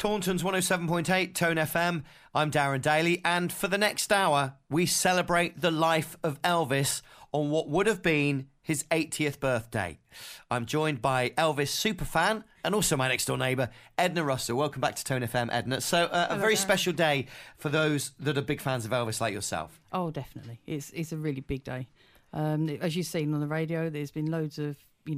Taunton's 107.8 Tone FM. I'm Darren Daly, and for the next hour, we celebrate the life of Elvis on what would have been his 80th birthday. I'm joined by Elvis superfan and also my next door neighbour, Edna Russell. Welcome back to Tone FM, Edna. So a very special day for those that are big fans of Elvis like yourself. Oh, definitely. It's a really big day. As you've seen on the radio, there's been loads of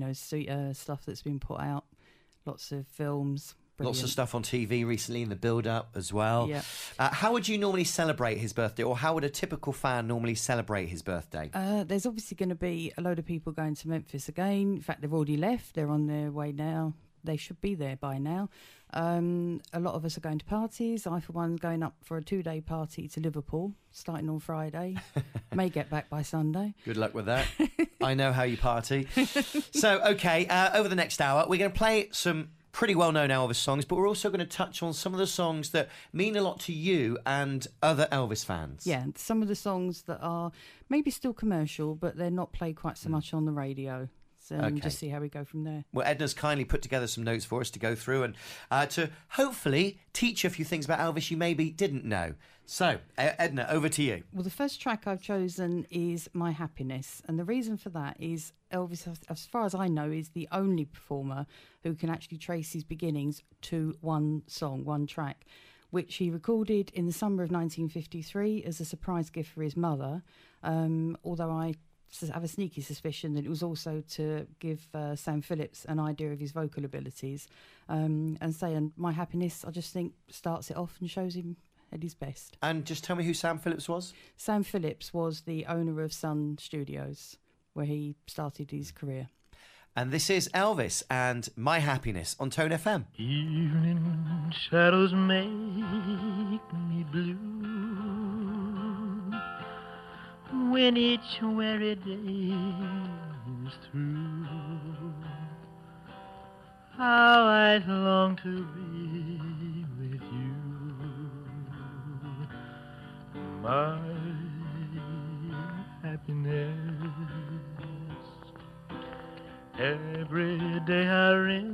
stuff that's been put out, lots of films. Brilliant. Lots of stuff on TV recently in the build-up as well. Yeah. How would you normally celebrate his birthday, or how would a typical fan normally celebrate his birthday? There's obviously going to be a load of people going to Memphis again. In fact, they've already left. They're on their way now. They should be there by now. A lot of us are going to parties. I, for one, going up for a 2-day party to Liverpool, starting on Friday. May get back by Sunday. Good luck with that. I know how you party. So, OK, over the next hour, we're going to play some pretty well-known Elvis songs, but we're also going to touch on some of the songs that mean a lot to you and other Elvis fans. Yeah, some of the songs that are maybe still commercial, but they're not played quite so much on the radio. So just see how we go from there. Well, Edna's kindly put together some notes for us to go through and to hopefully teach you a few things about Elvis you maybe didn't know. So, Edna, over to you. Well, the first track I've chosen is My Happiness. And the reason for that is Elvis, as far as I know, is the only performer who can actually trace his beginnings to one song, one track, which he recorded in the summer of 1953 as a surprise gift for his mother, although I have a sneaky suspicion that it was also to give Sam Phillips an idea of his vocal abilities. And saying My Happiness, I just think starts it off and shows him at his best. And just tell me who Sam Phillips was. Sam Phillips was the owner of Sun Studios, where he started his career. And this is Elvis and My Happiness on Tone FM. Evening shadows make me blue when each weary day is through. How I long to be with you, my happiness. Every day I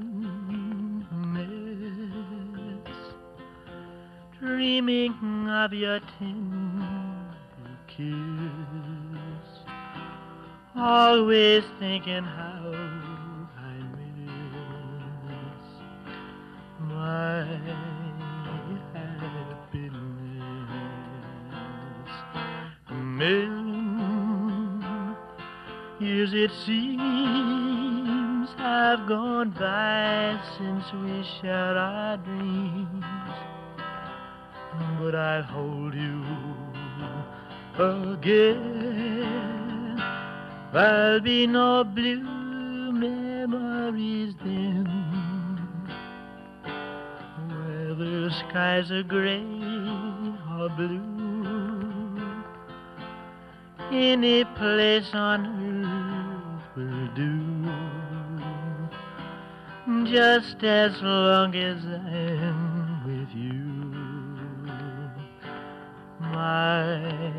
reminisce, dreaming of your tender kiss, always thinking how I miss my happiness. A million years it seems have gone by since we shared our dreams, but I'll hold you again. There'll be no blue memories then, whether skies are gray or blue. Any place on earth will do, just as long as I'm with you, my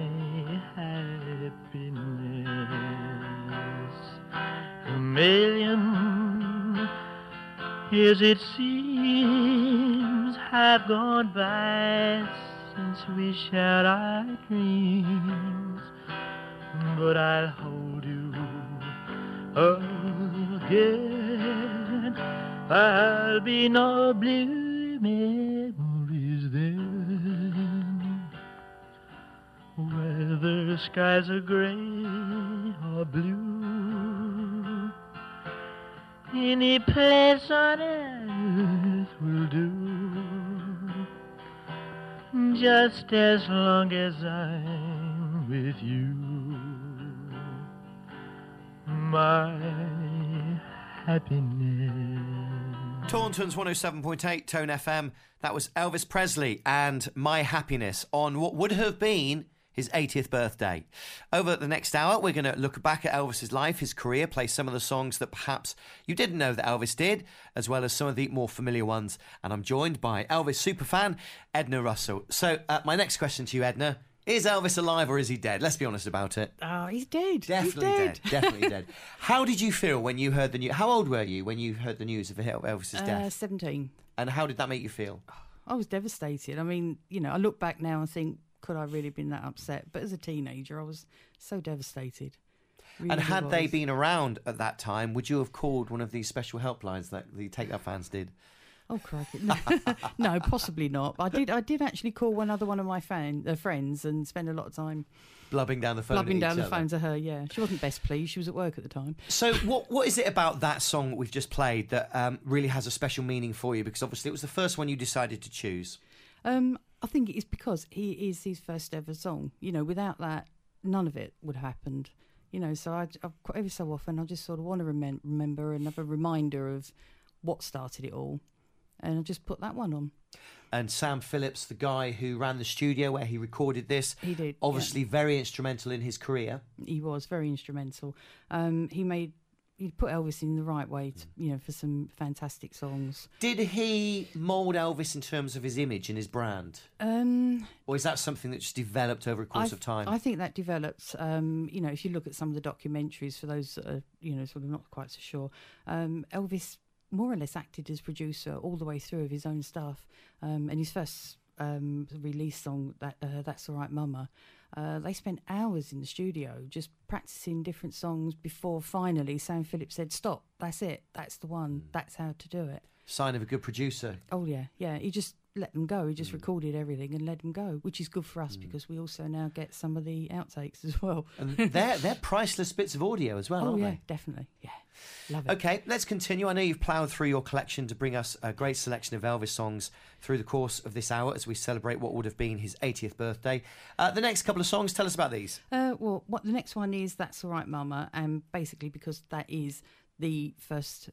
happiness. A million years it seems have gone by since we shared our dreams, but I'll hold you again. There'll be no blue memories then, whether skies are gray or blue. Any place on earth will do, just as long as I'm with you, my happiness. Taunton's 107.8 Tone FM. That was Elvis Presley and My Happiness on what would have been his 80th birthday. Over the next hour, we're going to look back at Elvis's life, his career, play some of the songs that perhaps you didn't know that Elvis did, as well as some of the more familiar ones. And I'm joined by Elvis superfan, Edna Russell. So my next question to you, Edna, is Elvis alive or is he dead? Let's be honest about it. Oh, he's dead. Definitely he's dead. Definitely dead. How did you feel when you heard the news? How old were you when you heard the news of Elvis's death? 17. And how did that make you feel? I was devastated. I mean, you know, I look back now and think, could I really have been that upset? But as a teenager, I was so devastated. Really And had they was. been around at that time, would you have called one of these special helplines that the Take That fans did? Oh, crikey. No, possibly not. I did actually call one of my friends and spend a lot of time Blubbing down the phone at each other. phone to her, yeah. She wasn't best pleased. She was at work at the time. So what is it about that song that we've just played that really has a special meaning for you? Because obviously it was the first one you decided to choose. I think it's because he is his first ever song. You know, without that, none of it would have happened. You know, so I every so often I just sort of want to remember and have a reminder of what started it all. And I just put that one on. And Sam Phillips, the guy who ran the studio where he recorded this, He did, obviously very instrumental in his career. He was very instrumental. He put Elvis in the right way, for some fantastic songs. Did he mould Elvis in terms of his image and his brand? Or is that something that just developed over a course of time? I think that developed, if you look at some of the documentaries, for those that are, sort of not quite so sure, Elvis more or less acted as producer all the way through of his own stuff. And his first release song, That's All Right Mama, they spent hours in the studio just practicing different songs before finally Sam Phillips said, stop, that's it, that's the one, that's how to do it. Sign of a good producer. Oh, yeah. He just let them go. He just recorded everything and let them go, which is good for us because we also now get some of the outtakes as well. And they're priceless bits of audio as well, aren't yeah, they? definitely. Yeah, love it. Okay, let's continue. I know you've ploughed through your collection to bring us a great selection of Elvis songs through the course of this hour as we celebrate what would have been his 80th birthday. The next couple of songs, tell us about these. The next one is That's All Right Mama, and basically because that is the first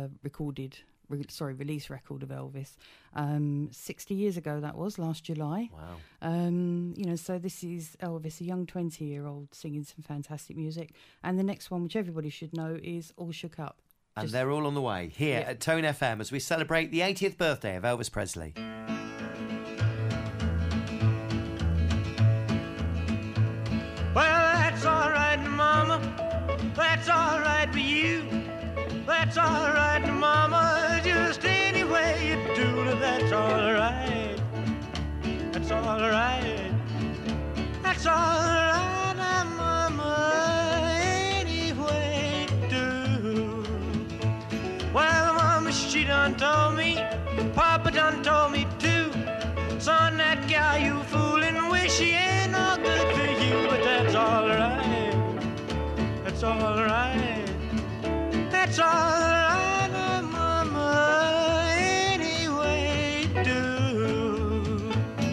release record of Elvis. 60 years ago that was, last July. Wow. So this is Elvis, a young 20-year-old, singing some fantastic music. And the next one, which everybody should know, is All Shook Up. And they're all on the way here at Tone FM as we celebrate the 80th birthday of Elvis Presley. Well, that's all right, Mama. That's all right for you. That's all right, Mama. Just any way you do it, that's all right. That's all right. That's all right, Mama. Any way you do. Well, Mama, she done told me, Papa done told me too. Son, that gal you fooling with, she ain't no good to you, but that's all right. That's all right. That's all right, Mama, any way you do.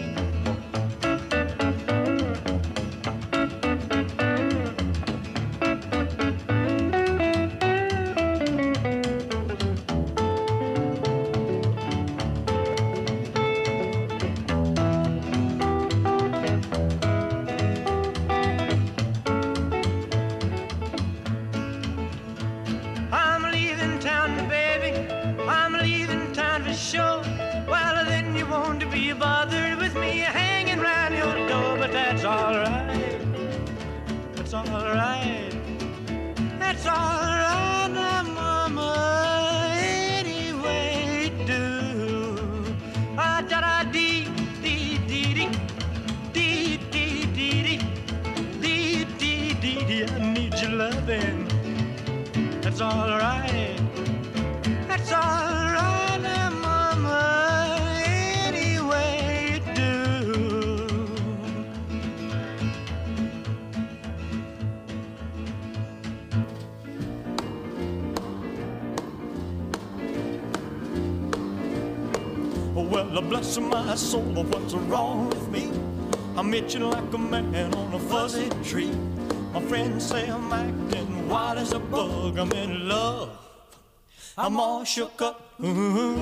Sure, well then you won't be bothered with me hanging round your door, but that's all right. That's all right. That's all right, now, Mama, any way you do. Ah, da da dee dee dee dee dee dee dee dee dee dee dee. I need your loving. That's all right. That's all right. Well, bless my soul, what's wrong with me? I'm itching like a man on a fuzzy tree. My friends say I'm acting wild as a bug. I'm in love. I'm all shook up. Ooh,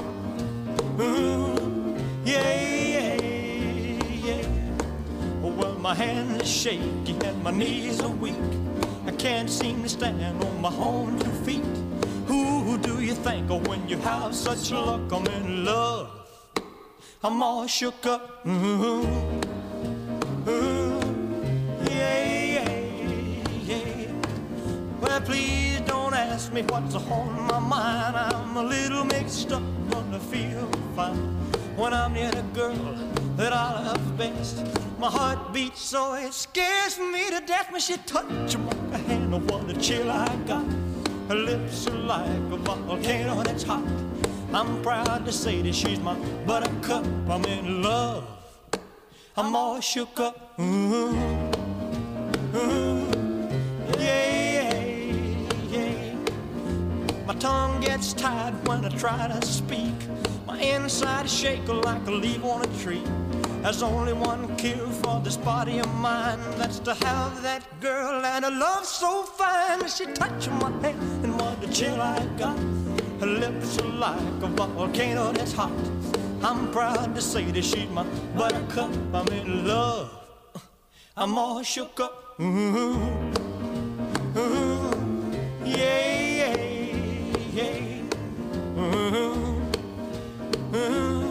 ooh, yeah, yeah, yeah. Well, my hands are shaky and my knees are weak. I can't seem to stand on my own 2 feet. Who do you think of when you have such luck? I'm in love. I'm all shook up. Ooh, ooh, yeah, yeah, yeah. Well, please don't ask me what's on my mind. I'm a little mixed up, but I feel fine. when I'm near the girl that I love best. My heart beats so it scares me to death when she touches my hand. Oh, what a chill I got. Her lips are like a volcano that's hot. I'm proud to say that she's my buttercup. I'm in love. I'm all shook up. Ooh, ooh, yeah, yeah. My tongue gets tied when I try to speak. My inside is shaking like a leaf on a tree. There's only one cure for this body of mine. That's to have that girl and a love so fine. She touched my hand and what a chill I got. Her lips are like a volcano that's hot. I'm proud to say that she's my buttercup. I'm in love. I'm all shook up. Ooh, ooh, yeah, yeah. Ooh, ooh,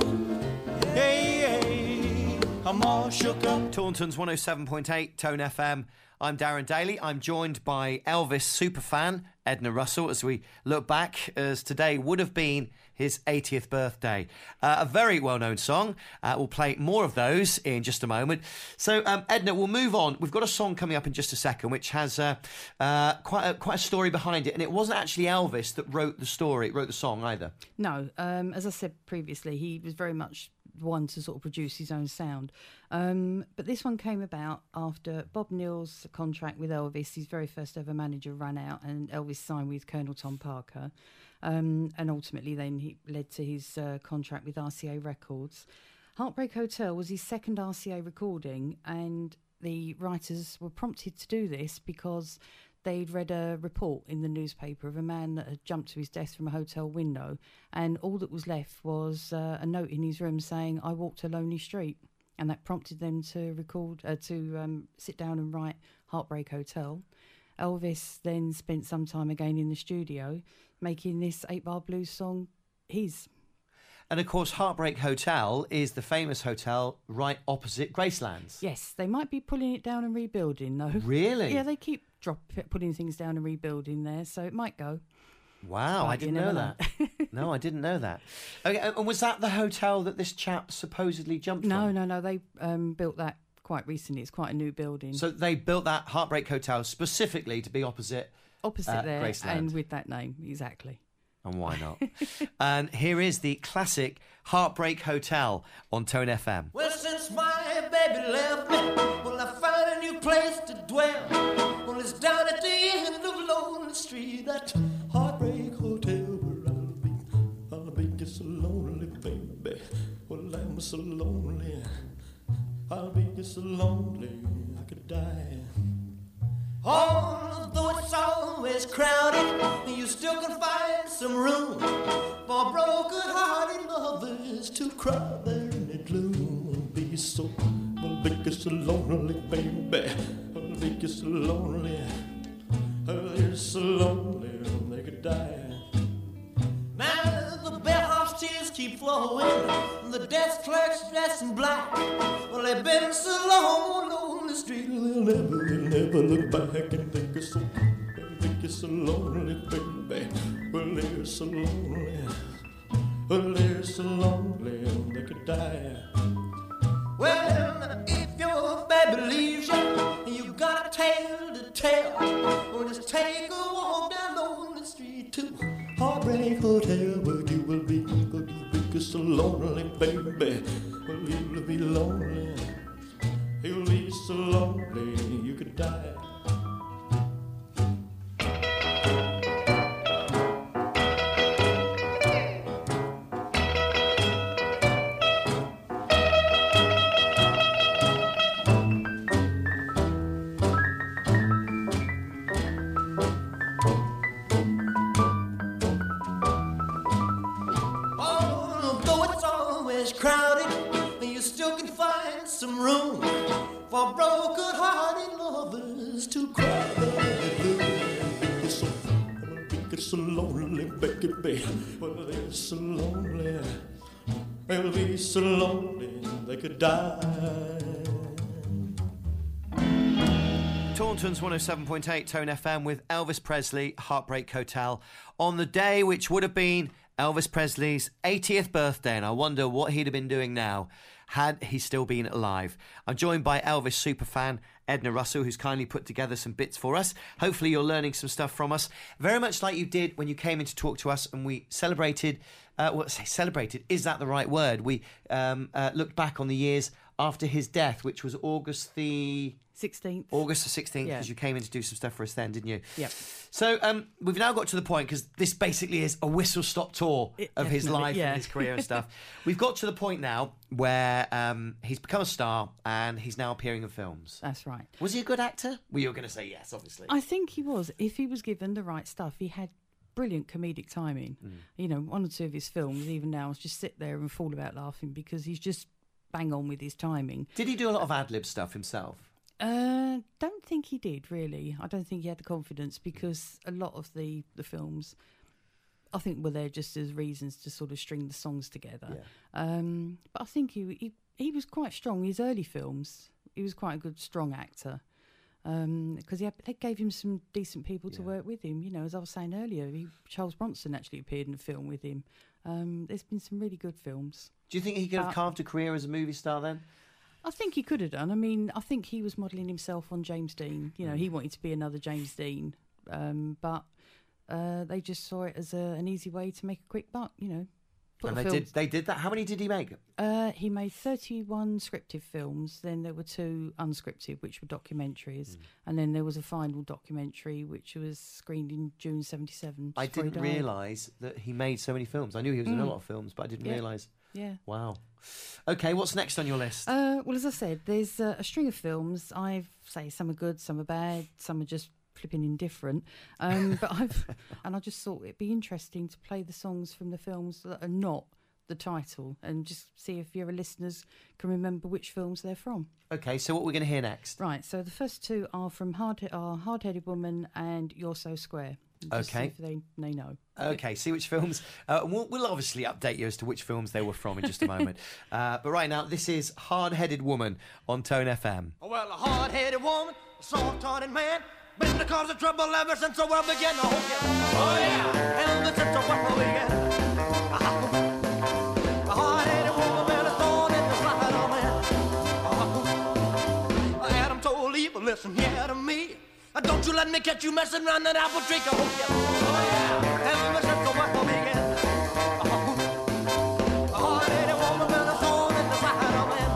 yeah. I'm all shook up. Taunton's 107.8 Tone FM. I'm Darren Daly. I'm joined by Elvis superfan Edna Russell as we look back, as today would have been his 80th birthday. A very well-known song. We'll play more of those in just a moment. So, Edna, we'll move on. We've got a song coming up in just a second, which has quite a story behind it. And it wasn't actually Elvis that wrote the song either. No, as I said previously, he was very much one to sort of produce his own sound. But this one came about after Bob Neal's contract with Elvis, his very first ever manager, ran out, and Elvis signed with Colonel Tom Parker. And ultimately then he led to his contract with RCA Records. Heartbreak Hotel was his second RCA recording, and the writers were prompted to do this because they'd read a report in the newspaper of a man that had jumped to his death from a hotel window, and all that was left was a note in his room saying, "I walked a lonely street." And that prompted them to sit down and write Heartbreak Hotel. Elvis then spent some time again in the studio, making this 8-bar blues song his. And of course, Heartbreak Hotel is the famous hotel right opposite Gracelands. Yes, they might be pulling it down and rebuilding, though. Really? Yeah, they keep putting things down and rebuilding there, so it might go. Wow, I didn't know that. No, I didn't know that. Okay, and was that the hotel that this chap supposedly jumped from? No. They built that quite recently. It's quite a new building. So they built that Heartbreak Hotel specifically to be opposite there, Graceland. and with that name, exactly. And why not? And here is the classic Heartbreak Hotel on Tone FM. Well, since my baby left me, well, I found a new place to dwell. Well, it's down at the end of Lonely Street, that Heartbreak Hotel where I'll be just so lonely, baby. Well, I'm so lonely, I'll be just so lonely, I could die. Although it's always crowded, you still can find some room for broken-hearted lovers to cry there in the gloom. Be so, well, be so lonely, baby. Well, be so lonely. They're so lonely they could die. Now the bellhop's tears keep flowing, the desk clerk's dressed in black. Well, they've been so long on the street, they'll never look back and think it's so lonely, baby. Well, they're so lonely. Well, they're so lonely they could die. Well, if your baby leaves you got a tale to tell. Well, just take a walk down Lonely Street to Heartbreak Hotel, where you will be so lonely, baby. Well, you'll be lonely. You'll be so lonely you could die. Crowded, you still can find some room for broken-hearted lovers to cry. Be so lonely, baby. Well, they're so lonely. They'll be so lonely they could die. Taunton's 107.8 Tone FM with Elvis Presley, Heartbreak Hotel, on the day which would have been Elvis Presley's 80th birthday, and I wonder what he'd have been doing now had he still been alive. I'm joined by Elvis superfan Edna Russell, who's kindly put together some bits for us. Hopefully you're learning some stuff from us, very much like you did when you came in to talk to us and we celebrated, celebrated, is that the right word? We looked back on the years after his death, which was August the 16th. August the 16th, Yeah. because you came in to do some stuff for us then, didn't you? Yep. So we've now got to the point, because this basically is a whistle-stop tour of his Definitely, life yeah. and his career and stuff. We've got to the point now where he's become a star and he's now appearing in films. That's right. Was he a good actor? Well, you were going to say yes, obviously. I think he was. If he was given the right stuff, he had brilliant comedic timing. You know, one or two of his films, even now, just sit there and fall about laughing because he's just bang on with his timing. Did he do a lot of ad-lib stuff himself? Don't think he did, really. I don't think he had the confidence because a lot of the films, I think, were there just as reasons to sort of string the songs together. Yeah. But I think he was quite strong. His early films, he was quite a good, strong actor. Because they gave him some decent people to work with him. You know, as I was saying earlier, Charles Bronson actually appeared in a film with him. There's been some really good films. Do you think he could have carved a career as a movie star then? I think he could have done. I mean, I think he was modelling himself on James Dean. You know, he wanted to be another James Dean. But they just saw it as an easy way to make a quick buck, you know. And they did that? How many did he make? He made 31 scripted films. Then there were 2 unscripted, which were documentaries. And then there was a final documentary, which was screened in June 1977. I didn't realise that he made so many films. I knew he was in a lot of films, but I didn't realise. Yeah. Wow. Okay, what's next on your list? Well, as I said, there's a string of films. Say some are good, some are bad, some are just flipping indifferent. But I just thought it'd be interesting to play the songs from the films that are not the title and just see if your listeners can remember which films they're from. Okay, so what we're going to hear next? Right, so the first 2 are from Hard-Headed Woman and You're So Square. Just Okay. see if they know. Okay, see which films. We'll obviously update you as to which films they were from in just a moment. But right now, this is Hard-Headed Woman on Tone FM. Well, a hard-headed woman, a soft-hearted man, been the cause of trouble ever since the world began. Oh yeah, ever since the world began. A hard-headed woman, man, a thorn in the side, oh man. Adam told Eve, listen here to me. Don't you let me catch you messing around that apple tree. Oh yeah, ever since the world began. A hard-headed woman, man, a thorn in the side, oh man.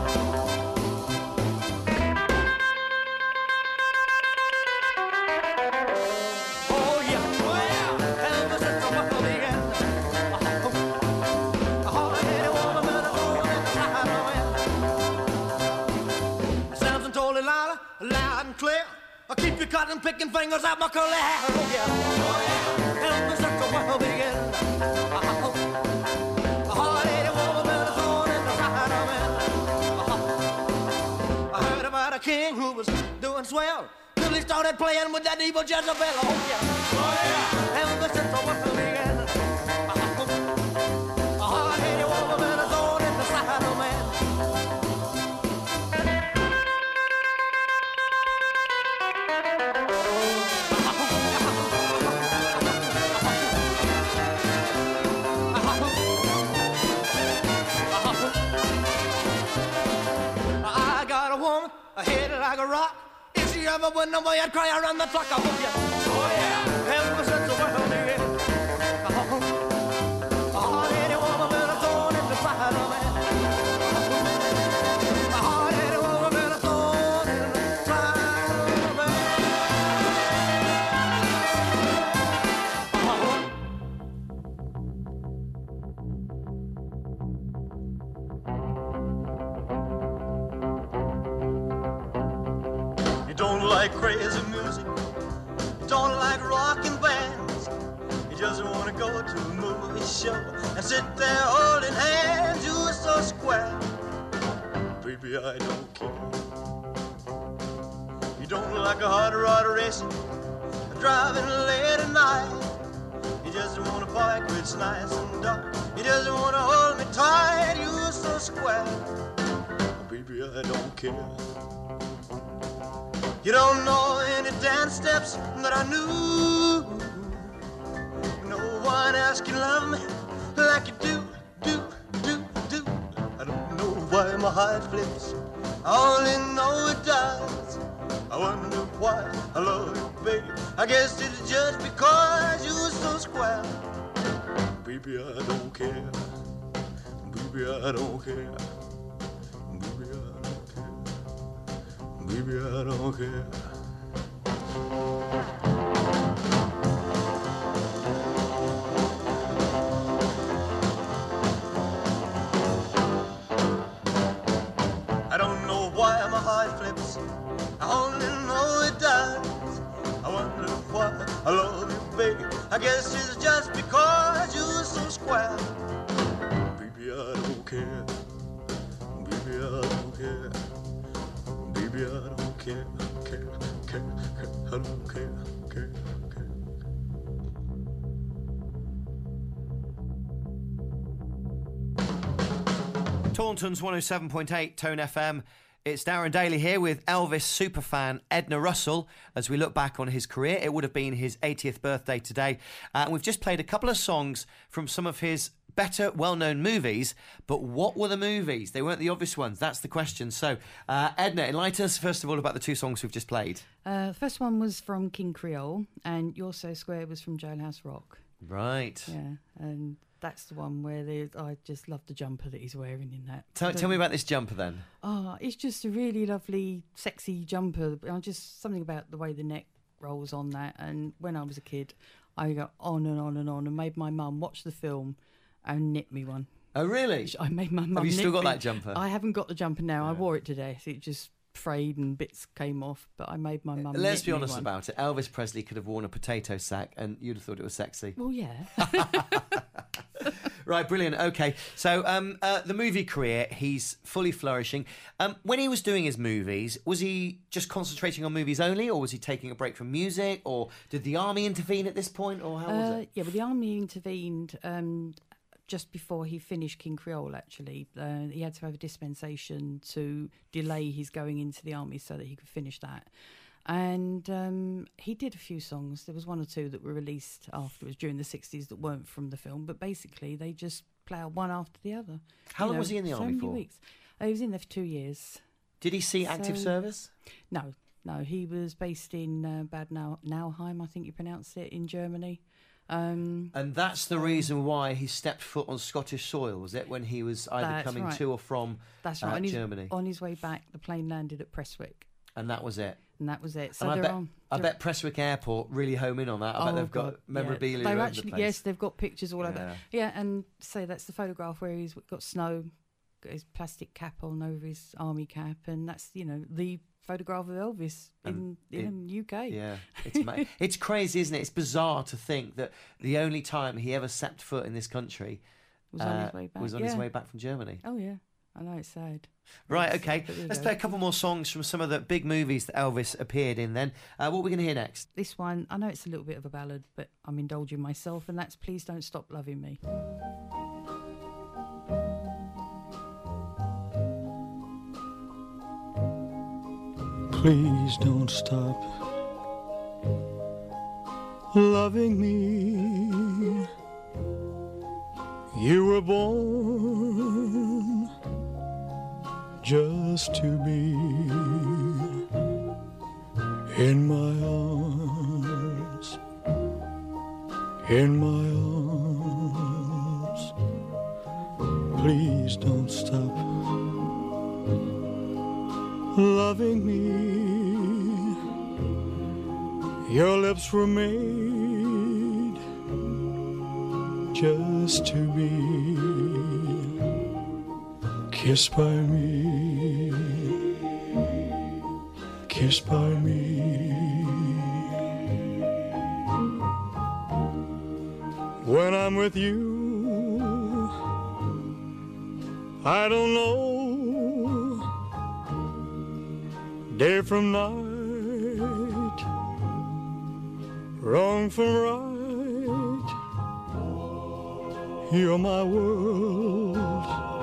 Oh yeah, ever since the world began. A hard-headed woman, man, a thorn in the side, oh man. It sounds totally loud and clear. I'll keep your cotton picking fingers out my curly hair. Oh yeah, ever since the world began. A hard-headed woman, man, a thorn in the side, oh man. I heard about a king who was doing swell till he started playing with that evil Jezebel. Oh yeah, ever since the world began. A hard-headed woman, man, a thorn in the side, oh man. I got a woman, a head like a rock. If she ever went away, I'd cry around the clock. Oh yeah, ever since the world began. A hard-headed woman, man, a thorn in the side, oh man. A hard-headed woman, man, a thorn in the side, oh man. You don't like crazy music, you don't like rockin' bands, you just wanna go to a movie show and sit there holding hands. You're so square, baby, I don't care. You don't like a hot rod racing, driving late at night. You just wanna park where it's nice and dark. You just wanna hold me tight. You're so square, baby, I don't care. You don't know any dance steps that I knew. No one else can love me like you do. I don't know why my heart flips, I only know it does. I wonder why I love you, baby. I guess it's just because you're so square. Baby, I don't care. Baby, I don't care. Baby, I don't care. Baby, I don't care. I don't know why my heart flips, I only know it does. I wonder why I love you, baby. I guess it's just because you're so square. Baby, I don't care. Baby, I don't care. Baby, I don't care. I don't care. Taunton's 107.8 Tone FM. It's Darren Daly here with Elvis superfan Edna Russell. As we look back on his career, it would have been his 80th birthday today. And we've just played a couple of songs from some of his better, well-known movies. But what were the movies? They weren't the obvious ones. That's the question. So, Edna, enlighten us first of all about the two songs we've just played. The first one was from King Creole, and You're So Square was from Jailhouse Rock. Right. Yeah, and that's the one where I just love the jumper that he's wearing in that. Tell me about this jumper then. Oh, it's just a really lovely, sexy jumper. Just something about the way the neck rolls on that. And when I was a kid, I got on and on and on and made my mum watch the film and knit me one. Oh, really? I made my mum. Have you still got me. that jumper? I haven't got the jumper now. Yeah. I wore it to death. It just frayed and bits came off, but I made my mum. Let's be honest about it. Elvis Presley could have worn a potato sack and you'd have thought it was sexy. Well, yeah. Right, brilliant. Okay, so the movie career, he's fully flourishing. When he was doing his movies, was he just concentrating on movies only, or was he taking a break from music, or did the army intervene at this point, or how was it? Yeah, well, the army intervened just before he finished King Creole, actually. He had to have a dispensation to delay his going into the army so that he could finish that. And he did a few songs. There was one or two that were released afterwards during the 60s that weren't from the film, but basically they just ploughed one after the other. How long was he in the army for? 7 weeks. He was in there for 2 years. Did he see active service? No. He was based in Bad Nauheim, I think you pronounce it, in Germany. And that's the reason why he stepped foot on Scottish soil, was it, when he was either coming to or from Germany? On his way back, the plane landed at Prestwick. And that was it? And that was it. So I bet Prestwick Airport really home in on that. I bet they've got memorabilia all over the place. Yes, they've got pictures all over. Yeah, and that's the photograph where he's got snow, got his plastic cap on over his army cap, and that's, the photograph of Elvis in the UK. Yeah, it's crazy, isn't it? It's bizarre to think that the only time he ever stepped foot in this country was on his way back. His way back from Germany. Oh, yeah. I know, it's sad. Right, okay. Let's play a couple more songs from some of the big movies that Elvis appeared in then. What are we going to hear next? This one, I know it's a little bit of a ballad, but I'm indulging myself, and that's Please Don't Stop Loving Me. Please don't stop loving me. You were born just to be in my arms, in my arms. Please don't stop loving me. Your lips were made just to be kissed by me, kissed by me. When I'm with you, I don't know day from night, wrong from right. You're my world,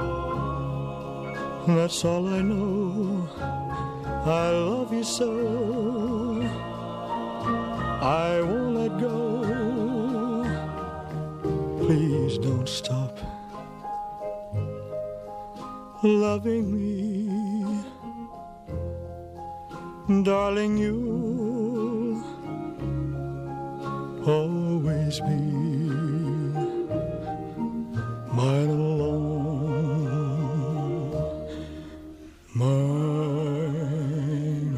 that's all I know. I love you so, I won't let go. Please don't stop loving me. Darling, you'll always be mine alone, mine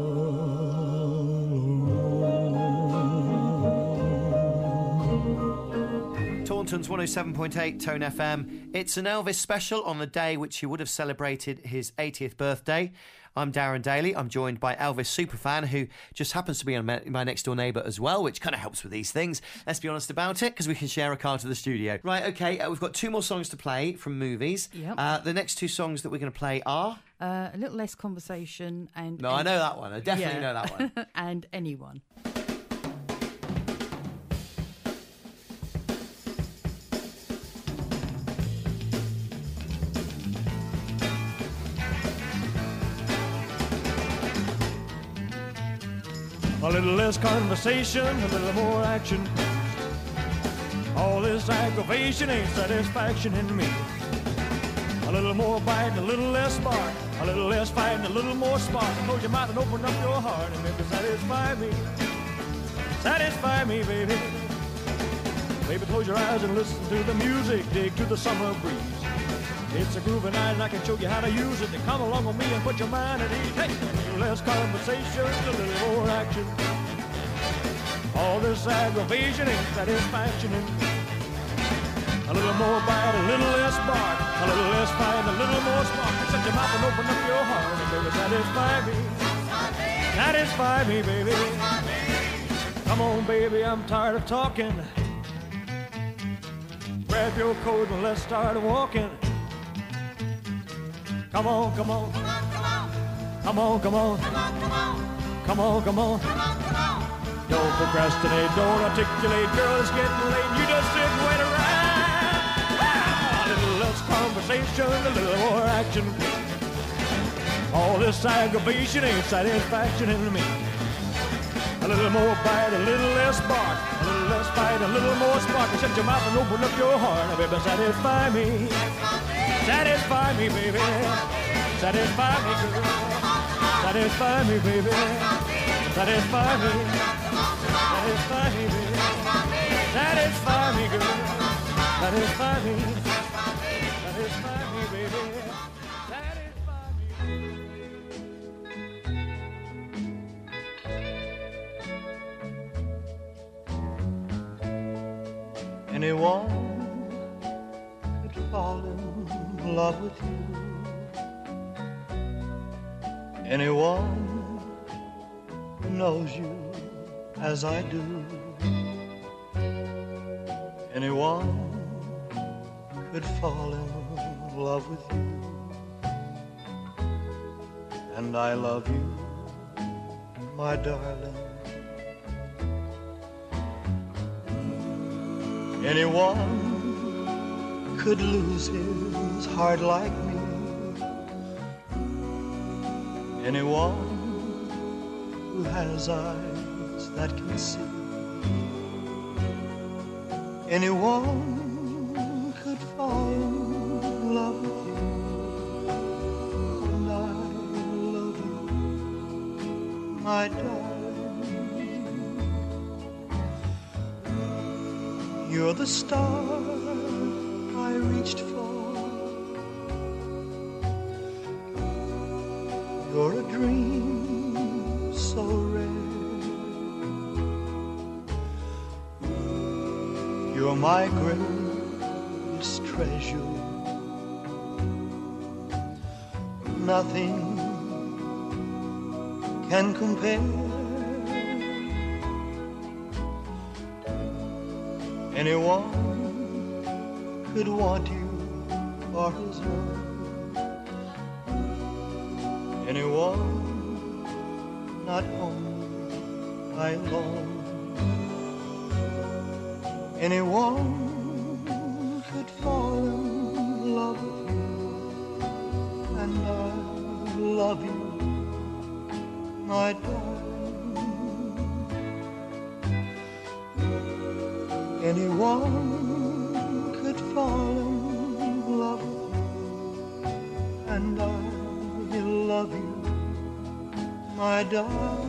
alone. Taunton's 107.8 Tone FM. It's an Elvis special on the day which he would have celebrated his 80th birthday. I'm Darren Daly. I'm joined by Elvis superfan, who just happens to be my next door neighbour as well, which kind of helps with these things. Let's be honest about it, because we can share a car to the studio. Right, okay, we've got 2 more songs to play from movies. Yep. The next 2 songs that we're going to play are... A Little Less Conversation and... No, I know that one. I definitely know that one. And Anyone. A little less conversation, a little more action. All this aggravation ain't satisfaction in me. A little more bite, a little less spark. A little less fight, a little more spark. Close your mouth and open up your heart and maybe satisfy me. Satisfy me, baby. Baby, close your eyes and listen to the music. Dig to the summer breeze. It's a groovy night and I can show you how to use it. To come along with me and put your mind at ease. Hey, a little less conversation, a little more action. All this aggravation ain't satisfaction in me. A little more bite, a little less bark. A little less fight, a little more spark. Shut your mouth and open up your heart and baby, satisfy me. Satisfy me, baby. Come on, baby, I'm tired of talking. Grab your coat and let's start walking. Come on, come on. Come on, come on. Come on, come on. Don't procrastinate, don't articulate. Girl, it's getting late. You just sit and wait around. A little less conversation, a little more action. All this aggravation ain't satisfaction in me. A little more bite, a little less bark. A little less fight, a little more spark. Shut your mouth and open up your heart. Now, baby, satisfy me. Satisfy me, baby. Satisfy me, girl. Satisfy me, baby. Satisfy me. Satisfy me, baby. Satisfy me, girl. Satisfy me. Satisfy me, baby. Satisfy me. Anyone could fall in love with you. Anyone who knows you as I do. Anyone could fall in love with you. And I love you, my darling. Anyone could lose his heart like me. Anyone who has eyes that can see. Anyone could fall in love with you. And I love you, my darling. You're the star I reached for. You're a dream so rare. You're my greatest treasure. Nothing can compare. Anyone could want you for his own. Anyone, not only I alone. Anyone could fall in love with you. And I love you, my darling. Anyone could fall in love with you. and I love you, my darling.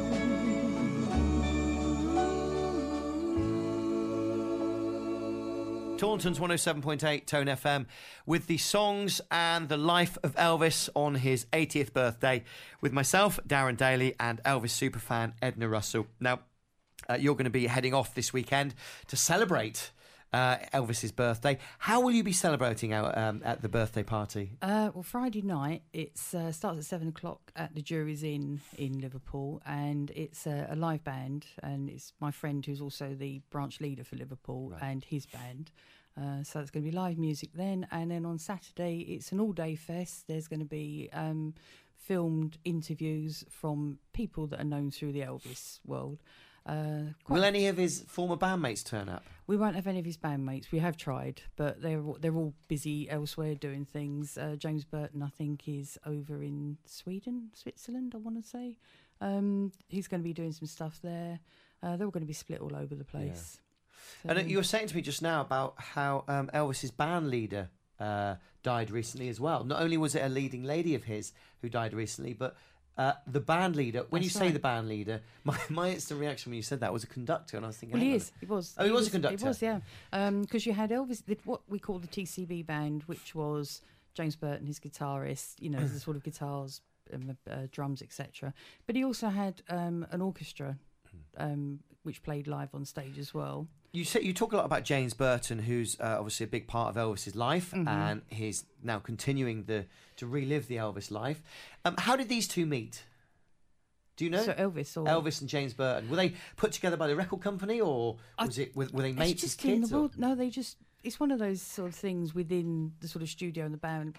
Taunton's 107.8 Tone FM with the songs and the life of Elvis on his 80th birthday with myself, Darren Daly, and Elvis superfan Edna Russell. Now, you're going to be heading off this weekend to celebrate Elvis's birthday. How will you be celebrating at the birthday party? Well, Friday night, it starts at 7 o'clock at the Jury's Inn in Liverpool, and it's a live band, and it's my friend who's also the branch leader for Liverpool and his band. So it's going to be live music then, and then on Saturday it's an all-day fest. There's going to be filmed interviews from people that are known through the Elvis world. Will any of his former bandmates turn up? We won't have any of his bandmates. We have tried, but they're all busy elsewhere doing things. James Burton, I think, is over in Switzerland, I want to say. He's going to be doing some stuff there. They're all going to be split all over the place. Yeah. And you were saying to me just now about how Elvis's band leader died recently as well. Not only was it a leading lady of his who died recently, but the band leader. When That's you say right. the band leader, my instant reaction when you said that was a conductor, and I was thinking, Well, hang he on is. He was. Oh, he was a conductor. He was, yeah. Because you had Elvis, what we call the TCB band, which was James Burton, his guitarist. You know, the sort of guitars, drums, etc. But he also had an orchestra, which played live on stage as well. You talk a lot about James Burton, who's obviously a big part of Elvis's life, and he's now continuing to relive the Elvis life. How did these two meet? Do you know? So Elvis and James Burton, were they put together by the record company, or were they mates as kids? No, it's one of those sort of things within the sort of studio and the band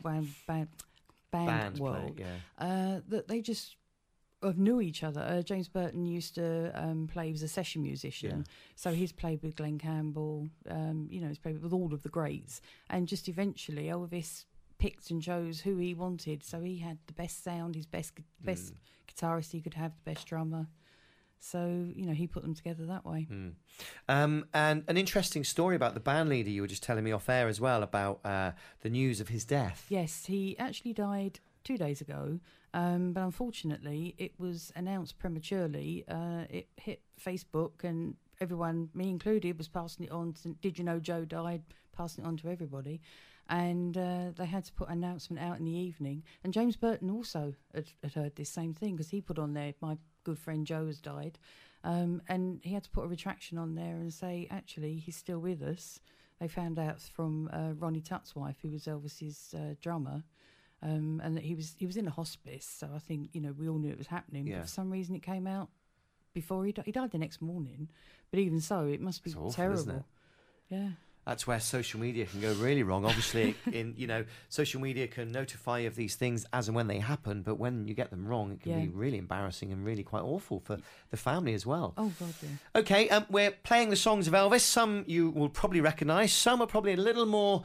world, that they just knew each other. James Burton used to play, he was a session musician, so he's played with Glenn Campbell, he's played with all of the greats, and just eventually Elvis picked and chose who he wanted, so he had the best sound, his best guitarist he could have, the best drummer, so he put them together that way. And an interesting story about the band leader you were just telling me off air as well, about the news of his death. Yes, he actually died 2 days ago, but unfortunately it was announced prematurely. It hit Facebook, and everyone, me included, was passing it on. Did you know Joe died? Passing it on to everybody. And they had to put an announcement out in the evening. And James Burton also had heard this same thing, because he put on there, my good friend Joe has died. And he had to put a retraction on there and say, actually, he's still with us. They found out from Ronnie Tutt's wife, who was Elvis's drummer, and that he was in a hospice. So I think, we all knew it was happening. Yeah. But for some reason it came out before he died. He died the next morning. But even so, it must be It's awful, terrible. isn't it? Yeah. That's where social media can go really wrong. Obviously, social media can notify you of these things as and when they happen, but when you get them wrong, it can be really embarrassing and really quite awful for the family as well. Oh, God, yeah. Okay, we're playing the songs of Elvis. Some you will probably recognise. Some are probably a little more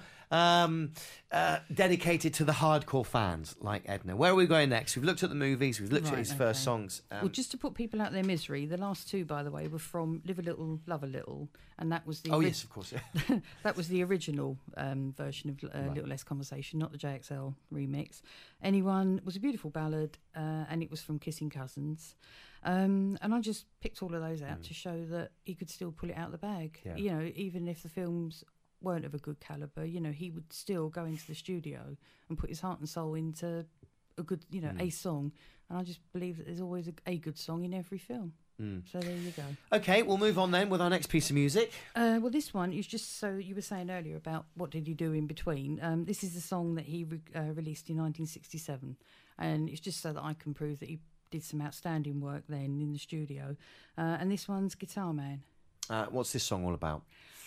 dedicated to the hardcore fans, like Edna. Where are we going next? We've looked at the movies. We've looked at his first songs. Well, just to put people out their misery, the last two, by the way, were from Live a Little, Love a Little, and that was the... Oh, yes, of course, yeah. That was the original version of Little Less Conversation, not the JXL remix. Anyone was a beautiful ballad, and it was from Kissing Cousins. And I just picked all of those out to show that he could still pull it out of the bag. Yeah. Even if the films weren't of a good calibre, he would still go into the studio and put his heart and soul into a good, a song. And I just believe that there's always a good song in every film. So there you go. Okay, we'll move on then with our next piece of music. Well, this one is just so you were saying earlier about what did he do in between. This is a song that he released in 1967, and it's just so that I can prove that he did some outstanding work then in the studio. And this one's Guitar Man. What's this song all about?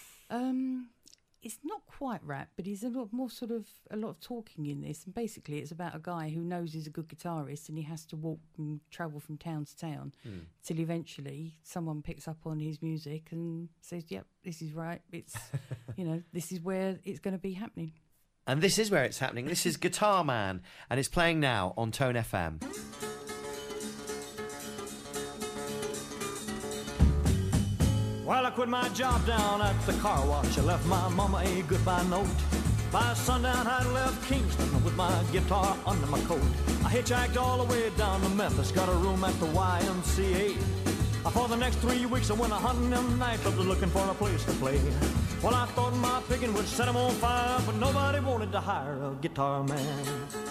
It's not quite rap, but he's a lot of talking in this. And basically, it's about a guy who knows he's a good guitarist, and he has to walk and travel from town to town till eventually someone picks up on his music and says, "Yep, this is right. It's this is where it's going to be happening." And this is where it's happening. This is Guitar Man, and it's playing now on Tone FM. Well, I quit my job down at the car wash. I left my mama a goodbye note. By sundown, I left Kingston with my guitar under my coat. I hitchhiked all the way down to Memphis, got a room at the YMCA. For the next 3 weeks, I went a hunting them nightclubs looking for a place to play. Well, I thought my picking would set them on fire, but nobody wanted to hire a guitar man.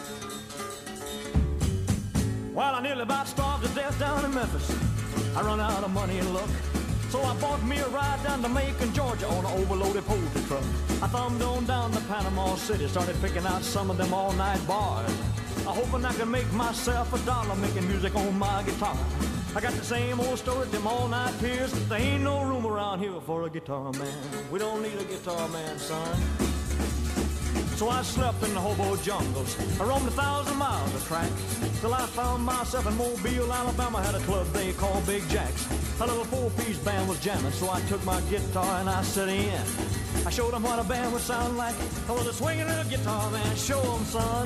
Well, I nearly about starved to death down in Memphis. I run out of money and luck. So I bought me a ride down to Macon, Georgia on an overloaded poultry truck. I thumbed on down to Panama City, started picking out some of them all-night bars. I hoping I could make myself $1 making music on my guitar. I got the same old story, them all-night peers. There ain't no room around here for a guitar man. We don't need a guitar man, son. So I slept in the hobo jungles. I roamed 1,000 miles of track till I found myself in Mobile, Alabama. Had a club they called Big Jack's. A little four-piece band was jamming, so I took my guitar and I set in. I showed them what a band would sound like. I was a swinging little guitar man. Show them, son.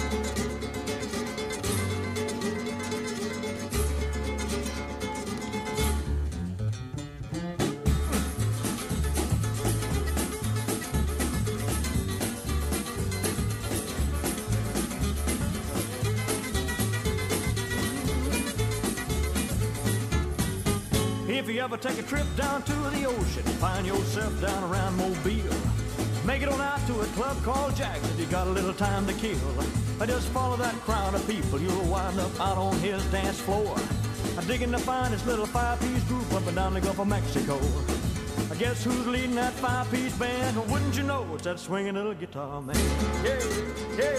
If you ever take a trip down to the ocean, find yourself down around Mobile, make it on out to a club called Jack's if you got a little time to kill. I just follow that crowd of people, you'll wind up out on his dance floor. I'm digging to find this little five-piece group up and down the Gulf of Mexico. I guess who's leading that five-piece band? Well, wouldn't you know it's that swinging little guitar man? Yeah, yeah.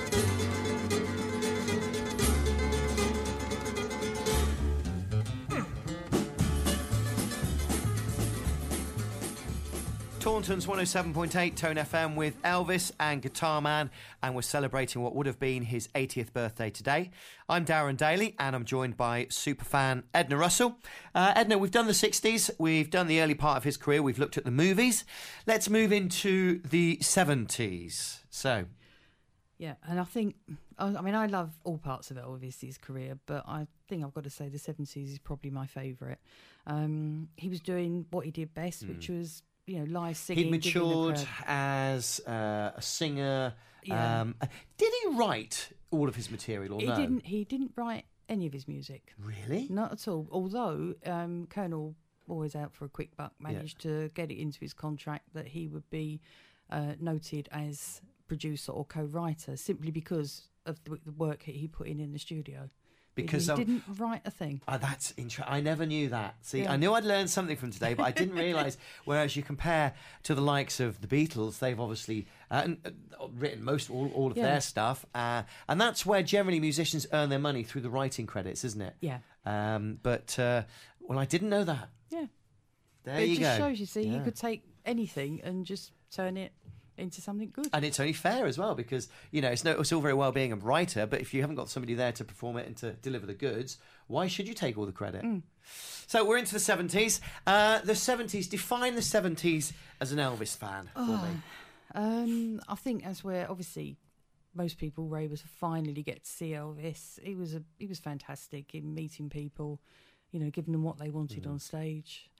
Taunton's 107.8 Tone FM with Elvis and Guitar Man, and we're celebrating what would have been his 80th birthday today. I'm Darren Daly, and I'm joined by superfan Edna Russell. Edna, we've done the 60s, we've done the early part of his career, we've looked at the movies. Let's move into the 70s. So... yeah, and I think, I mean, I love all parts of Elvis's career, but I think I've got to say the 70s is probably my favourite. He was doing what he did best, which was, you know, live singing. He'd matured as a singer. Yeah. Did he write all of his material or no? He didn't write any of his music. Really? Not at all. Although Colonel, always out for a quick buck, managed to get it into his contract that he would be noted as producer or co-writer simply because of the work he put in the studio. Because he didn't write a thing. That's interesting. I never knew that. See, Yeah. I knew I'd learned something from today, but I didn't realise. Whereas you compare to the likes of the Beatles, they've obviously written all of their stuff, and that's where generally musicians earn their money through the writing credits, isn't it? Yeah. But I didn't know that. Yeah. There It you go. just shows, you see, Yeah. you could take anything and just turn it into something good. And it's only fair as well because, you know, it's all very well being a writer, but if you haven't got somebody there to perform it and to deliver the goods, why should you take all the credit? So we're into the 70s. The 70s, define the 70s as an Elvis fan for me. I think as where obviously most people were able to finally get to see Elvis. He was fantastic in meeting people, you know, giving them what they wanted on stage.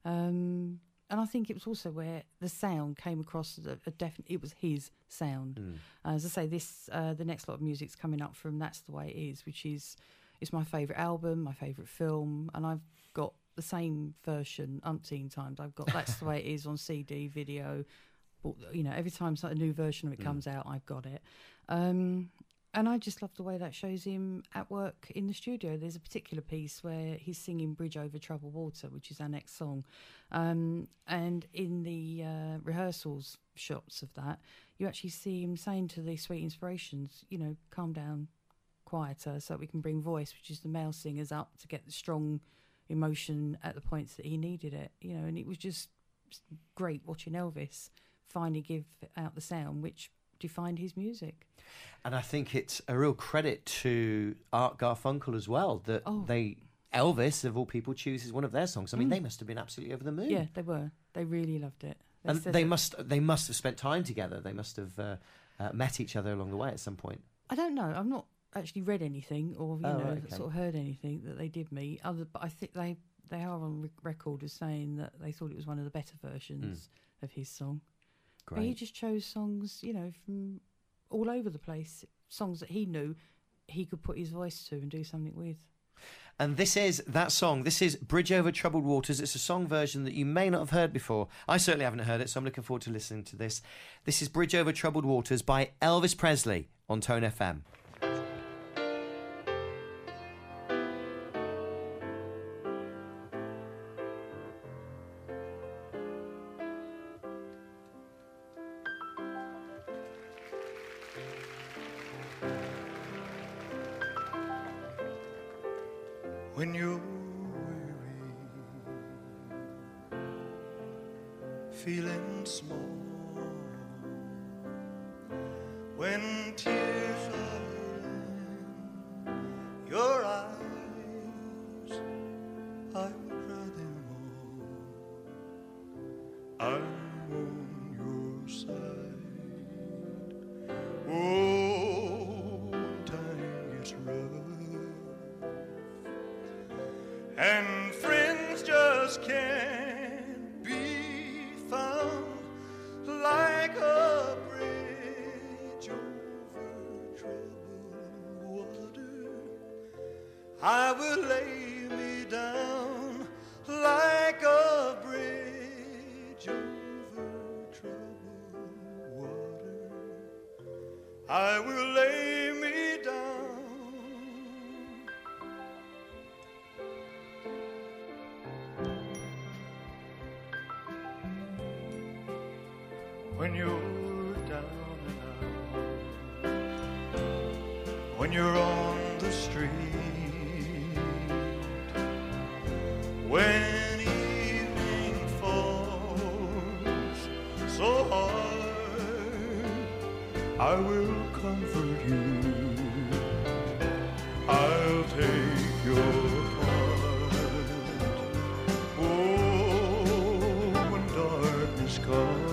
And I think it was also where the sound came across it was his sound. As I say, the next lot of music's coming up from That's the Way It Is, which is it's my favourite album, my favourite film, and I've got the same version umpteen times. I've got That's the Way It Is on CD, video. But, you know, every time a new version of it comes out, I've got it. And I just love the way that shows him at work in the studio. There's a particular piece where he's singing Bridge Over Troubled Water, which is our next song. And in the rehearsals shots of that, you actually see him saying to the Sweet Inspirations, you know, calm down, quieter, so that we can bring voice, which is the male singers, up to get the strong emotion at the points that he needed it. You know, and it was just great watching Elvis finally give out the sound, which defined his music. And I think it's a real credit to Art Garfunkel as well that Elvis, of all people, chooses one of their songs. I mean, they must have been absolutely over the moon. Yeah, they were. They really loved it. And they must have spent time together. They must have met each other along the way at some point. I don't know. I've not actually read anything or sort of heard anything that they did meet. But I think they are on record as saying that they thought it was one of the better versions of his song. But he Great. just chose songs, from all over the place, songs that he knew he could put his voice to and do something with. And this is that song. This is Bridge Over Troubled Waters. It's a song version that you may not have heard before. I certainly haven't heard it, so I'm looking forward to listening to this. This is Bridge Over Troubled Waters by Elvis Presley on Tone FM. When you're weary, feeling small, when tears are in your eyes, I will cry them all. I'm on your side. Oh, when time gets rough and friends just can't be found, like a bridge over troubled water, I will lay me down like a bridge over troubled water. I will lay me down. When you're down and out, when you're on the street, when evening falls so hard, I will comfort you. I'll take your part. Oh, when darkness comes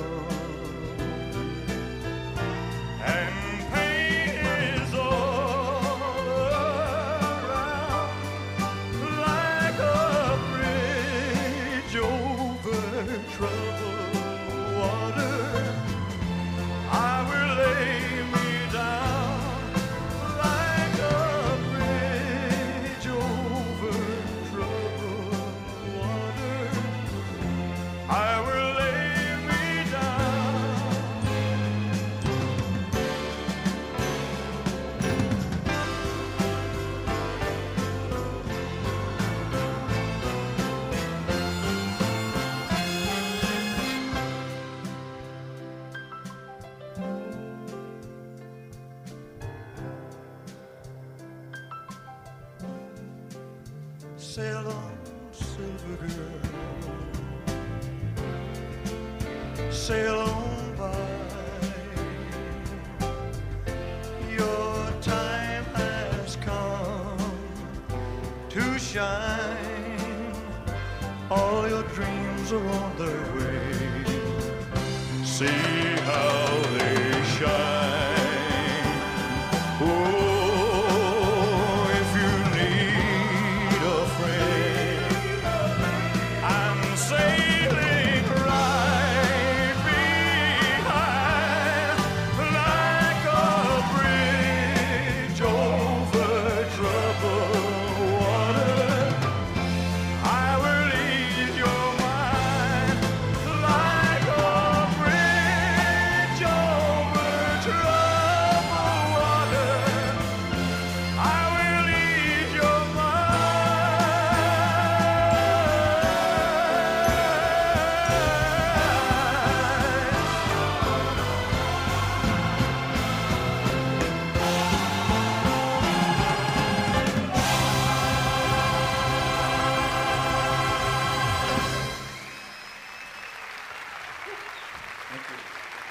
and pain is all around, like a bridge over troubled water, I will lay me down like a bridge over troubled water. I will lay me down. Sail on, silver girl, sail on by. Your time has come to shine. All your dreams are on their way. See how they shine. Oh, if you need a friend, I'm sailing right behind, like a bridge over troubled water. I will ease your mind, like a bridge over troubled water. I will ease your Thank you.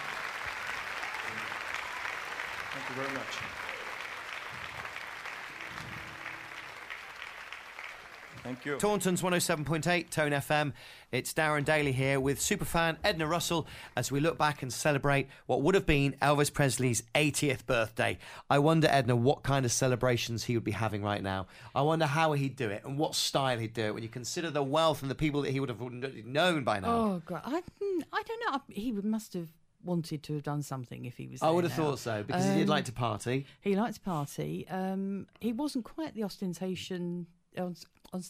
Thank you very much. Thank you. Taunton's 107.8 Tone FM. It's Darren Daly here with superfan Edna Russell as we look back and celebrate what would have been Elvis Presley's 80th birthday. I wonder, Edna, what kind of celebrations he would be having right now. I wonder how he'd do it and what style he'd do it when you consider the wealth and the people that he would have known by now. Oh, God. I don't know. He must have wanted to have done something if he was I there would have now. thought so, because he did like to party. He liked to party. He wasn't quite the ostentation... that's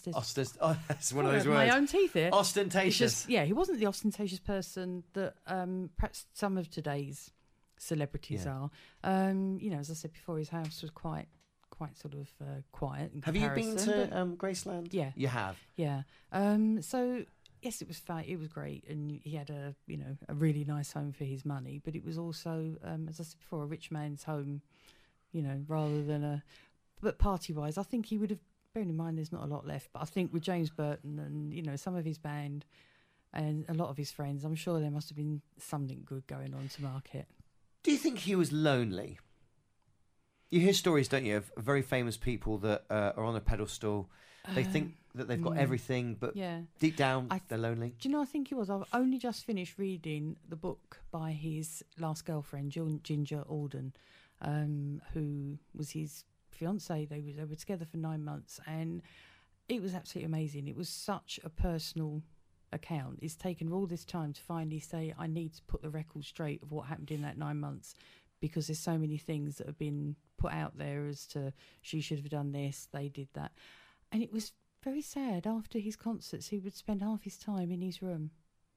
one of those words. My own teeth here. Ostentatious. He wasn't the ostentatious person that perhaps some of today's celebrities are. As I said before, his house was quite sort of quiet in Have you comparison. been to Graceland? Yeah. You have? Yeah. So, yes, it was great, and he had a really nice home for his money, but it was also, as I said before, a rich man's home, rather than a... But party-wise, I think he would have, bearing in mind there's not a lot left, but I think with James Burton and, some of his band and a lot of his friends, I'm sure there must have been something good going on to market. Do you think he was lonely? You hear stories, don't you, of very famous people that are on a pedestal. They think that they've got everything, but deep down, they're lonely. Do you know, I think he was. I've only just finished reading the book by his last girlfriend, Ginger Alden, who was his fiancée. They were together for 9 months, and it was absolutely amazing. It was such a personal account. It's taken all this time to finally say, I need to put the record straight of what happened in that 9 months, because there's so many things that have been put out there as to she should have done this, they did that. And it was very sad. After his concerts, he would spend half his time in his room.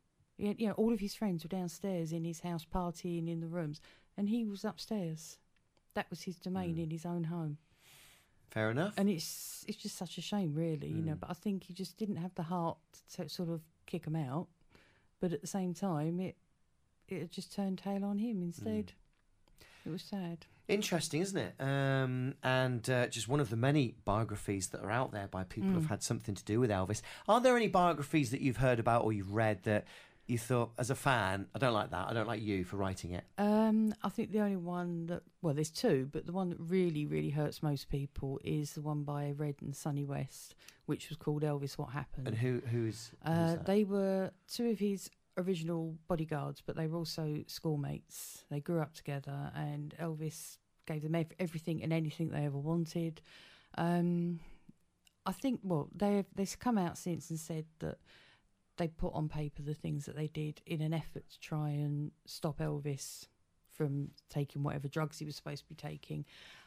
All of his friends were downstairs in his house partying in the rooms, and he was upstairs. That was his domain in his own home. Fair enough. And it's just such a shame, really, but I think he just didn't have the heart to sort of kick him out. But at the same time, it just turned tail on him instead. It was sad. Interesting, isn't it? And just one of the many biographies that are out there by people who've had something to do with Elvis. Are there any biographies that you've heard about or you've read that you thought, as a fan, I don't like that, I don't like you for writing it? I think the only one that... Well, there's two, but the one that really, really hurts most people is the one by Red and Sonny West, which was called Elvis, What Happened? And who's that? They were two of his original bodyguards, but they were also schoolmates. They grew up together, and Elvis gave them everything and anything they ever wanted. I think, they've come out since and said that they put on paper the things that they did in an effort to try and stop Elvis from taking whatever drugs he was supposed to be taking.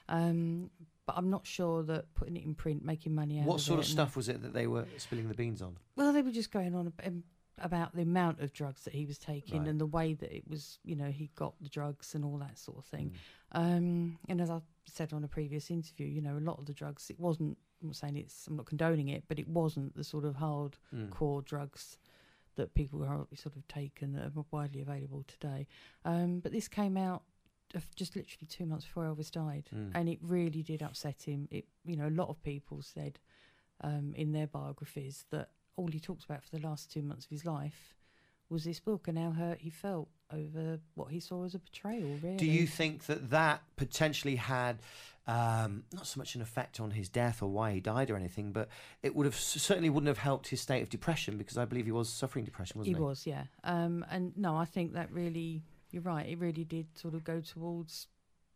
But I'm not sure that putting it in print, making money out of it... What sort of stuff was it that they were spilling the beans on? Well, they were just going on about the amount of drugs that he was taking and the way that it was, he got the drugs and all that sort of thing. And as I said on a previous interview, a lot of the drugs, it wasn't, I'm not condoning it, but it wasn't the sort of hardcore drugs that people are sort of taken that are widely available today. But this came out just literally 2 months before Elvis died, and it really did upset him. A lot of people said in their biographies that all he talked about for the last 2 months of his life was this book and how hurt he felt over what he saw as a betrayal, really. Do you think that potentially had not so much an effect on his death or why he died or anything, but it certainly wouldn't have helped his state of depression, because I believe he was suffering depression, wasn't he? He was, yeah. And no, I think that really, you're right, it really did sort of go towards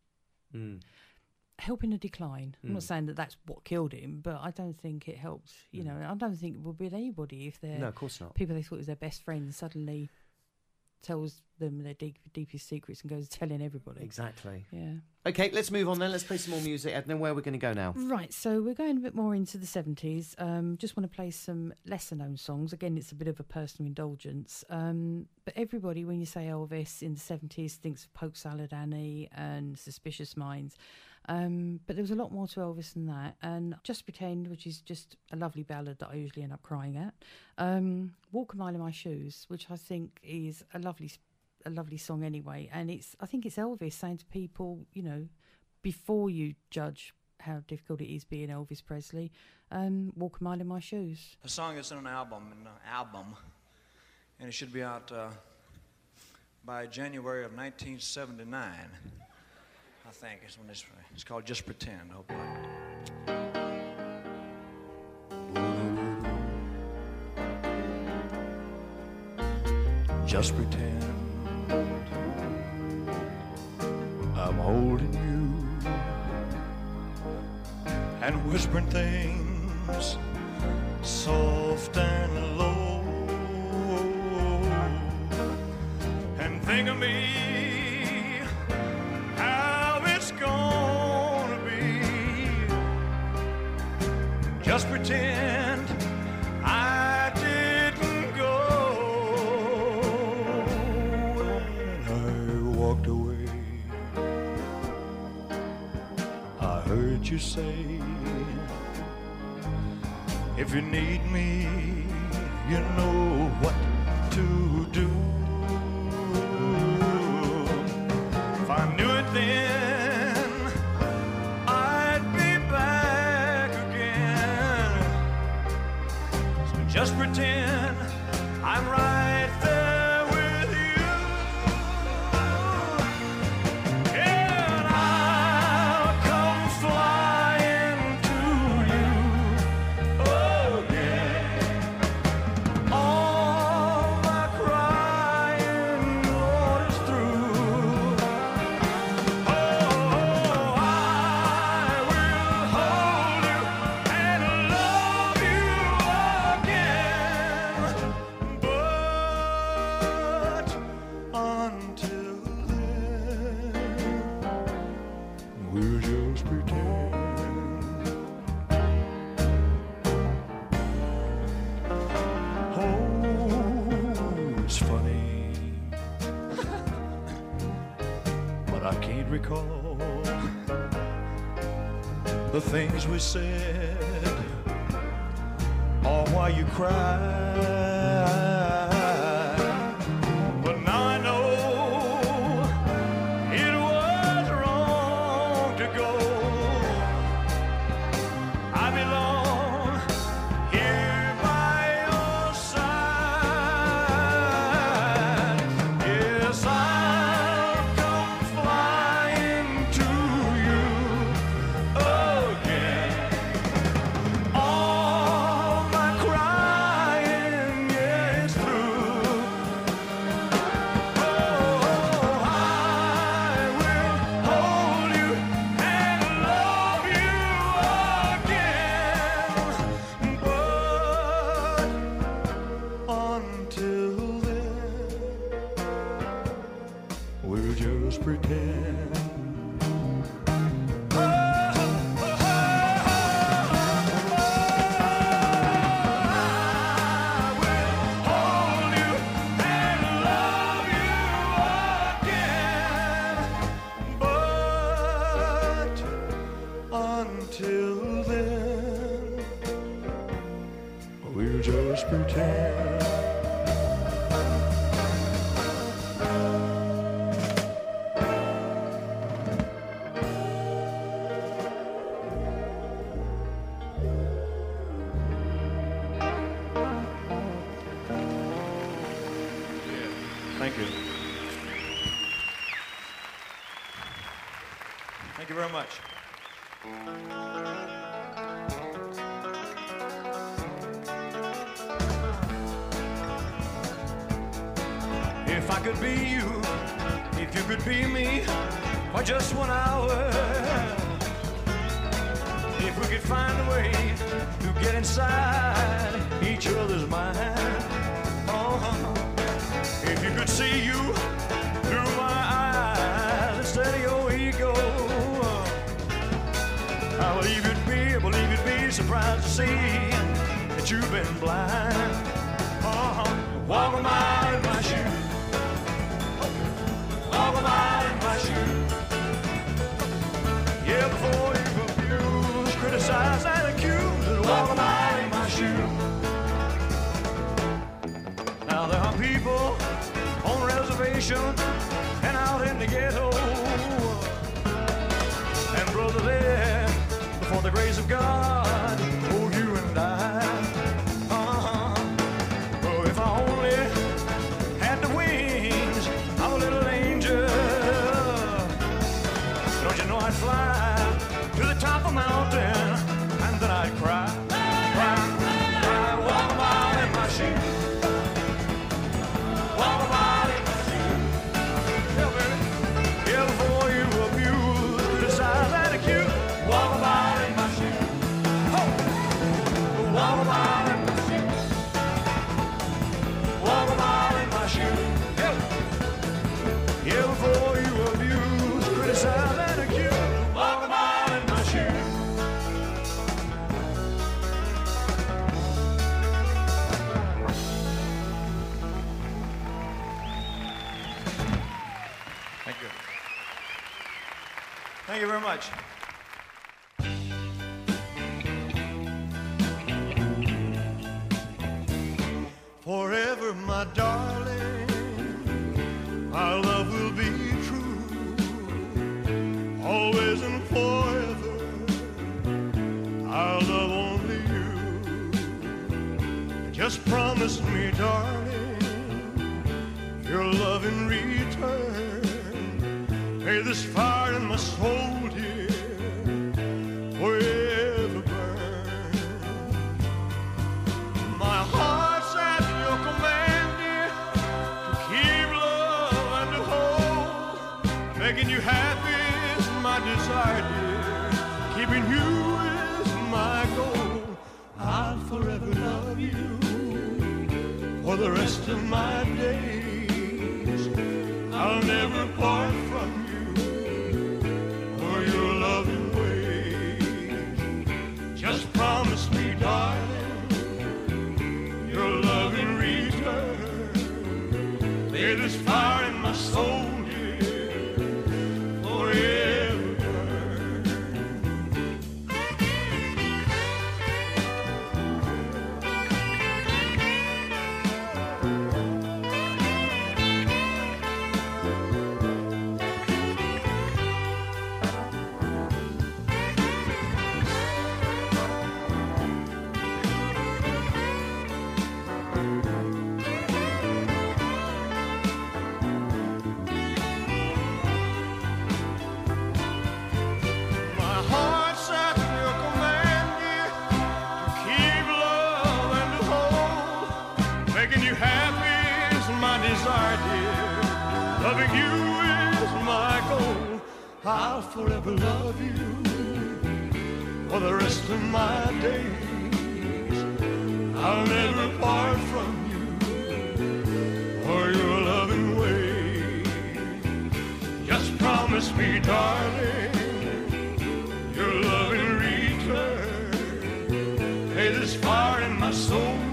helping a decline. I'm not saying that that's what killed him, but I don't think it helped. I don't think it would be with anybody if they're... No, of course not. People they thought was their best friend suddenly tells them their deepest secrets and goes telling everybody. Exactly. Yeah. Okay, let's move on then. Let's play some more music. Edna, where are we going to go now? Right, so we're going a bit more into the 70s. Just want to play some lesser-known songs. Again, it's a bit of a personal indulgence. But everybody, when you say Elvis in the 70s, thinks of Polk Salad Annie and Suspicious Minds. But there was a lot more to Elvis than that. And Just Pretend, which is just a lovely ballad that I usually end up crying at. Walk a Mile in My Shoes, which I think is a lovely song anyway. And I think it's Elvis saying to people, before you judge how difficult it is being Elvis Presley, walk a mile in my shoes. The song is in an album, and it should be out by January of 1979. I think is when it's called Just Pretend. I hope you like it. Just pretend I'm holding you and whispering things soft and low, and think of me, how it's gonna be. Just pretend I didn't go when I walked away. I heard you say, if you need me, you know what to do. If I knew it then, I'd be back again. So just pretend I'm right there with you, and I'll come flying to you. Oh yeah, all my crying, Lord, is through. Oh, I will hold you and love you again. But until then, we'll just pretend. Oh, it's funny, but I can't recall the things we said or why you cried. But now I know it was wrong to go. I belong here by your side. Yes, I'll come flying to you again. All my crying, yeah, is through. Oh, I will hold you and love you again. But until then, we'll just pretend. Hold you and love you again. But until then, we'll just pretend. Thank you. Thank you very much. If I could be you, if you could be me, for just 1 hour, if we could find a way to get inside each other's mind, if you could see you through my eyes instead of your ego, I believe you'd be surprised to see that you've been blind. Walk a mile in my shoes. Walk a mile in my shoes. Yeah, before you abuse, criticize, and accuse, walk a mile in my shoes. Now there are people on reservation and out in the ghetto, and brother, there before the grace of God, oh, you and I. Oh, if I only had the wings of a little angel, don't you know I'd fly to the top of a mountain and then I'd cry, cry, cry, walk a mile in my shoes. Walk a mile in my shoes. Yeah, baby. Yeah, before you abuse, criticize, and accuse, walk a mile in my shoes. Thank you very much. Forever, my darling, our love will be true. Always and forever, I'll love only you. Just promise me, darling, your love in return. May this fire in my soul, dear, forever burn. My heart's at your command, dear, to keep love and to hold. Making you happy is my desire, dear. Keeping you is my goal. I'll forever love you for the rest of my days. I'll never part from you or your loving ways. Just promise me, darling, your love in return. May this fire in my soul, dear, forever burn. My heart's at your command, dear, to keep love and to hold. Making you happy is my desire, dear. Loving you is my goal. I'll forever love you for the rest of my days. I'll never part from you or your loving ways. Just promise me, darling, your love in return. Hey, this fire in my soul,